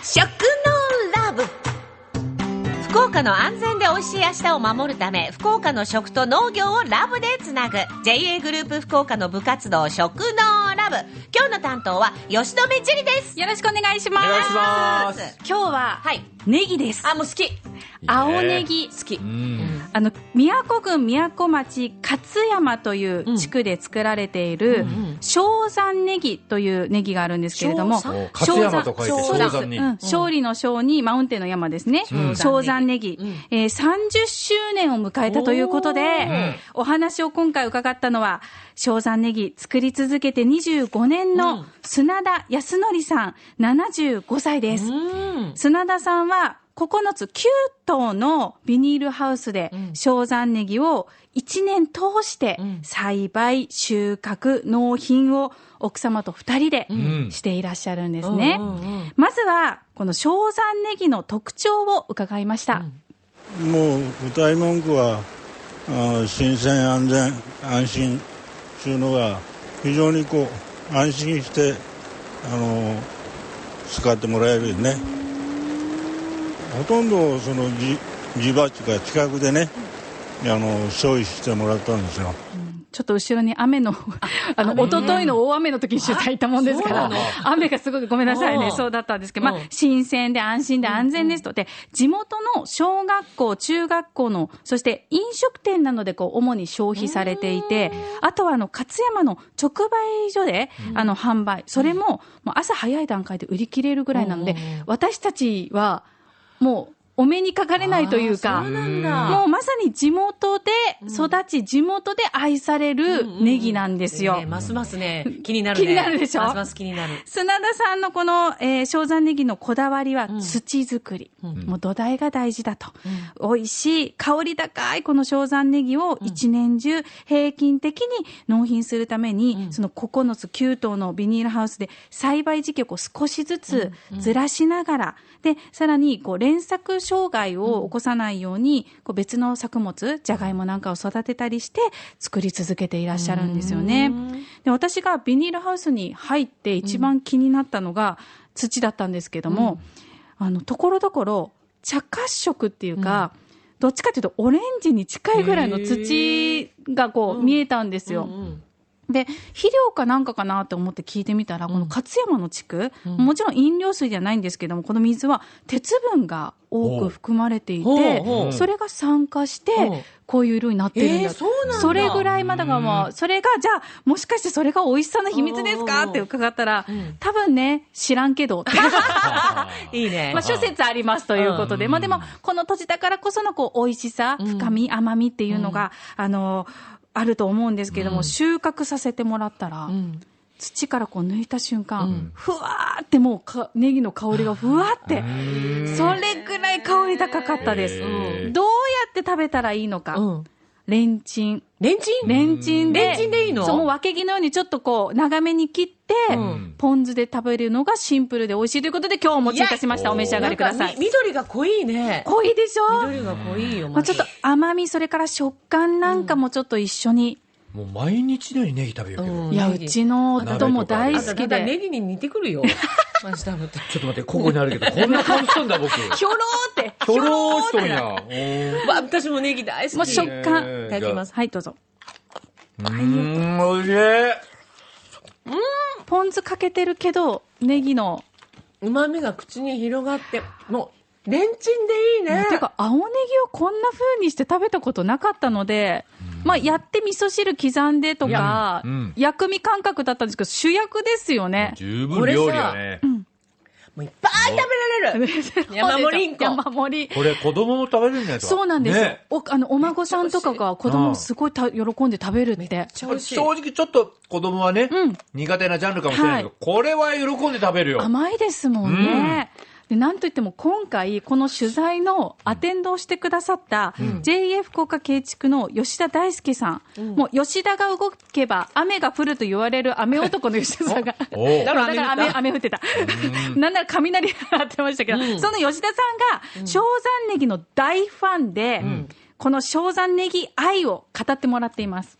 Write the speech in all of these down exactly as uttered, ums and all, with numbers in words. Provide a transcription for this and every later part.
食のラブ。福岡の安全で美味しい明日を守るため、福岡の食と農業をラブでつなぐ ジェイエー グループ福岡の部活動食のラブ。今日の担当は吉留千里です。 よろしくお願いします。 お願いします。 今日は、はい、ネギです。 あ、もう好き。 青ネギ好き。 あの宮古郡宮古町勝山という地区で作られている正山ネギというネギがあるんですけれども、 勝山と書いて正山に、 うん、勝利の勝にマウンテンの山ですね。正山ネギ、うんえー、さんじゅっしゅうねんを迎えたということで、うん、お話を今回伺ったのは正山ネギ作り続けてにじゅうごねんの砂田康則さんななじゅうごさいです。うん、砂田さんはここのつきゅう棟のビニールハウスで正山ネギをいちねん通して栽培、収穫、納品を奥様とふたりでしていらっしゃるんですね。まずはこの正山ネギの特徴を伺いました。 もう歌い文句はあ新鮮安全安心というのが非常にこう安心してあの使ってもらえるよね。ほとんどその地場地が近くでね、あの消費してもらったんですよ。 ちょっと後ろに雨の、あの、一昨日の大雨の時に取材行ったもんですから、雨がすごくごめんなさいね、そうだったんですけど、まあ、新鮮で安心で安全ですと。で、地元の小学校、中学校の、そして飲食店などでこう、主に消費されていて、あとはあの、勝山の直売所で、あの、販売。それも、もう朝早い段階で売り切れるぐらいなので、私たちは、もう、お目にかかれないというか、 そうなんだ。 もうまさに地元で育ち、地元で愛されるネギなんですよ。 うんうんうんね、ますますね、気になるね。 気になるでしょ。 ますます気になる。 砂田さんのこの、えー、正山ネギのこだわりは土作り。うん、もう土台が大事だと。うん、美味しい、香り高いこの正山ネギを一年中平均的に納品するために、うん、そのここのつきゅう棟のビニールハウスで栽培時期をこう少しずつずらしながら、で、さらにこう連作障害を起こさないように、こう別の作物、じゃがいもなんかを育てたりして作り続けていらっしゃるんですよね。で、私がビニールハウスに入って一番気になったのが土だったんですけども、うん、あの、ところどころ茶褐色っていうか、うん、どっちかというとオレンジに近いぐらいの土がこう見えたんですよ。うんうんうんで、肥料かなんかかなと思って聞いてみたら、うん、この勝山の地区、うん、もちろん飲料水じゃないんですけども、この水は鉄分が多く含まれていて、それが酸化して、こういう色になってるんだ。 えー、そうなんだ。 それぐらいまだがもう、それが、じゃあ、もしかしてそれが美味しさの秘密ですかって伺ったら、多分ね、知らんけど。 いいね。 まあ、諸説ありますということで、まあでも、この土地だからこそのこう、美味しさ、深み、甘みっていうのが、あの、あると思うんですけども、うん、収穫させてもらったら、うん、土からこう抜いた瞬間、うん、ふわーってもうかネギの香りがふわーって、それぐらい香り高かったです。うん、どうやって食べたらいいのか。うん、レンチン。 レンチンレンチンで。 レンチンでいいの？ その分け木のようにちょっとこう、長めに切って、うん、ポン酢で食べるのがシンプルで美味しいということで今日お持ちいたしました。お召し上がりください。 緑が濃いね。 濃いでしょ？ 緑が濃いよ。 まあ、ちょっと甘み、それから食感なんかもちょっと一緒に。 うん、もう毎日のようにネギ食べるけど、うん、 いや、うちの夫も大好きで。 ネギに似てくるよ。マジ食べて。 ちょっと待って、ここにあるけど、こんな感じしたんだ、僕。 ひょろーって。 ひょろーっとんや。 私もネギ大好き。 もう食感。 いただきます。 はい、どうぞ。 うーん、おいしい。うん。 ポン酢かけてるけど、ネギの旨味が口に広がって、もう、レンチンでいいね。 てか、青ネギをこんな風にして食べたことなかったので、まあ、やって味噌汁刻んでとか、うん、薬味感覚だったんですけど、主役ですよね。 十分料理やね。 もういっぱい食べられる。山盛りんこ。 山盛り。 これ子供も食べるんじゃないですか。 そうなんですよ。ね、お, あのお孫さんとかが子供すごいた喜んで食べるって。めっちゃ美味しい。正直ちょっと子供はね、うん、苦手なジャンルかもしれないけど、はい、これは喜んで食べるよ。 甘いですもんね。うんでなんといっても今回この取材のアテンドをしてくださった ジェイエー 福岡慶畜の吉田大輔さん、うん、もう吉田が動けば雨が降ると言われる雨男の吉田さんがだから雨、雨、雨降ってたなんなら雷が鳴ってましたけど、うん、その吉田さんが正山ネギの大ファンで、うん、この正山ネギ愛を語ってもらっています。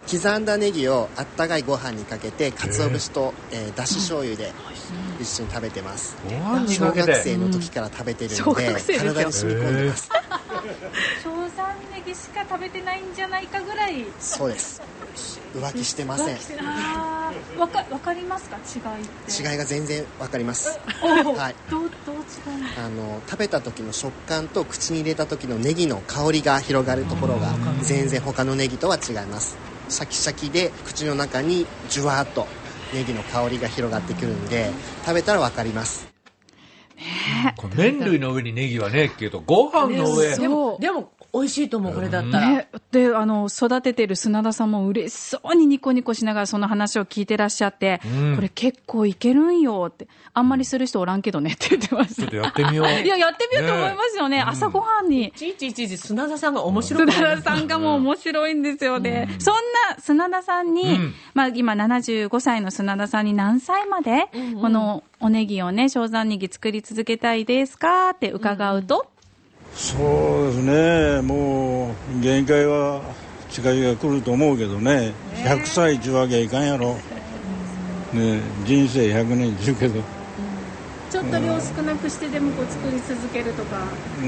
刻んだネギをあったかいご飯にかけて鰹節と、えー、だし醤油で一緒に食べてます。 ご飯に小かけて学生の時から食べてるので、 小学生ですよ体に染み込んでます。 正山ネギしか食べてないんじゃないかぐらい。 そうです。浮気してません。 あー、わか、わかりますか、違いって。 違いが全然わかります。はい。 どう、どう違うの？ あの食べた時の食感と口に入れた時のネギの香りが広がるところが全然他のネギとは違います。シャキシャキで口の中にジュワーっとネギの香りが広がってくるんで、食べたらわかります。 この麺類の上にネギはねっていうとご飯の上、 ね、でもでも美味しいと思う、これだったら、 ね、であの育ててる砂田さんも嬉しそうにニコニコしながらその話を聞いてらっしゃって、うん、これ結構いけるんよって、あんまりする人おらんけどねって言ってました。 ちょっとやってみよう。 いや、やってみようと思いますよね、ね、朝ごはんに。 いちいちいちいち砂田さんが面白い。 砂田さんがもう面白いんですよね、うん、そんな砂田さんに、うん、まあ、今ななじゅうごさいの砂田さんに何歳までこのおネギをね、正山ネギ作り続けたいですかって伺うと、うん、 そうですね、もう限界は近々来ると思うけどね、ひゃくさいっちゅうわけいかんやろ、ね、人生ひゃくねんっちゅうけど、 ちょっと量少なくしてでもこう作り続けるとか、 うん、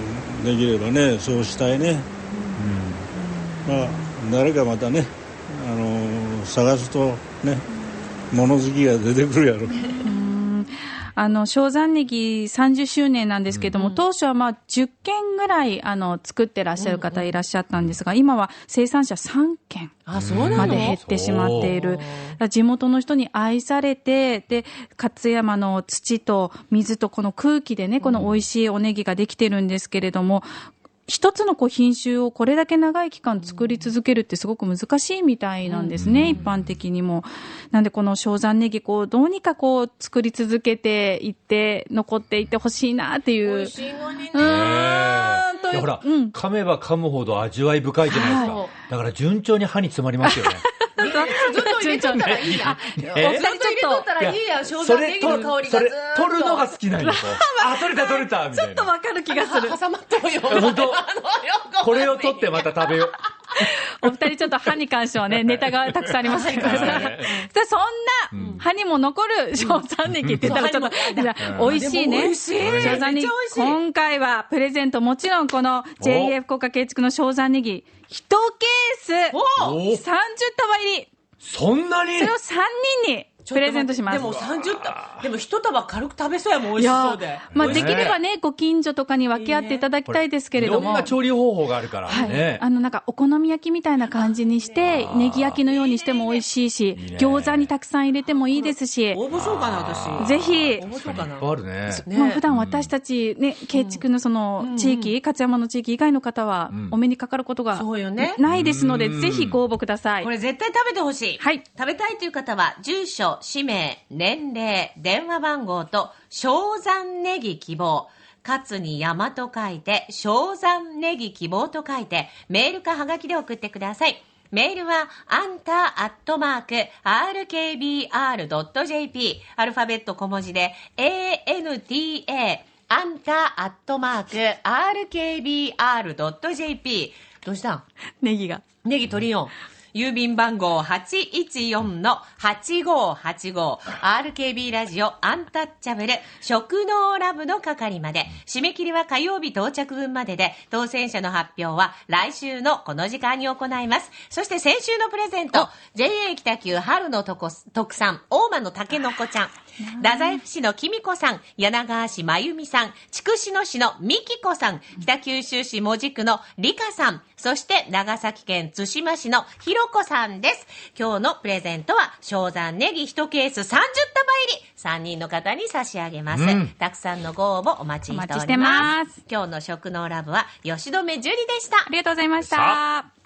できればね、そうしたいね、うん、まあ誰かまたね、あのー、探すとね、物好きが出てくるやろ。 あの正山ネギさんじゅっしゅうねんなんですけども、うん、当初はまあじゅっけんぐらいあの作ってらっしゃる方いらっしゃったんですが、今は生産者さんけんまで減ってしまっている。地元の人に愛されて、で勝山の土と水とこの空気でね、この美味しいおネギができてるんですけれども、一つのこう品種をこれだけ長い期間作り続けるってすごく難しいみたいなんですね、うん、一般的にも。なんでこの正山ネギ、こうどうにかこう作り続けていって残っていってほしいなっていう。 美味しいのにね。 うーんといやほら、うん、噛めば噛むほど味わい深いじゃないですか、はい、だから順調に歯に詰まりますよね。 ずっと入れとったらいいや。ずっと入れとったらいいや。正山ネギの香りがずっと。それ取るのが好きなんよ。あ、取れた取れたみたいな。 ちょっとわかる気がする。 挟まっとうよ。 本当。これを取ってまた食べよう。 お二人ちょっと歯に関してはね、ネタがたくさんありますから。そんな歯にも残る正山ネギって言ったらちょっと美味しいね。 美味しい。 正山ネギ。今回はプレゼントもちろんこの ジェイエー 福岡建築の正山ネギ一ケースさんじゅうたば入り。 そんなに？ それをさんにんにプレゼントします。 でもさんじゅうたば、でも一束軽く食べそうやもん、美味しそうで。 まあできればね、ご近所とかに分け合っていただきたいですけれども。 いろんな調理方法があるからね。はい、 あのなんかお好み焼きみたいな感じにして、ネギ焼きのようにしても美味しいし、いい餃子にたくさん入れてもいいですし。 応募しようかな、私。 ぜひ。 応募しようかな。 あるね。 もう普段私たちね、建築のその地域、勝山の地域以外の方はお目にかかることがないですので、ぜひご応募ください。 これ絶対食べてほしい。 はい。 食べたいという方は、住所、氏名、年齢、電話番号と、正山ネギ希望。勝に山と書いて、正山ネギ希望と書いて、メールかはがきで送ってください。メールは、あんたアットマーク、アールケービーアールドットジェーピー、アルファベット小文字で、エーエヌティーエー、あんたアットマーク、アールケービーアールドットジェーピー。どうしたん？ ネギが。 ネギ取りよん。郵便番号 はちいちよんのはちごはちご アールケービー ラジオアンタッチャブル食農ラブの係まで。締め切りは火曜日到着分までで、当選者の発表は来週のこの時間に行います。そして先週のプレゼント、 ジェイエー 北九春のとこ特産大間のたけのこちゃん、太宰府市のきみこさん、柳川市まゆみさん、筑紫野市のみきこさん、北九州市門司区のりかさん、そして長崎県対馬市のひろこさんです。今日のプレゼントは正山ネギいちケースさんじゅったば入りさんにんの方に差し上げます、うん、たくさんのご応募お待ちしております。 お待ちしてます。 今日の食農ラブは吉留樹里でした。 ありがとうございました。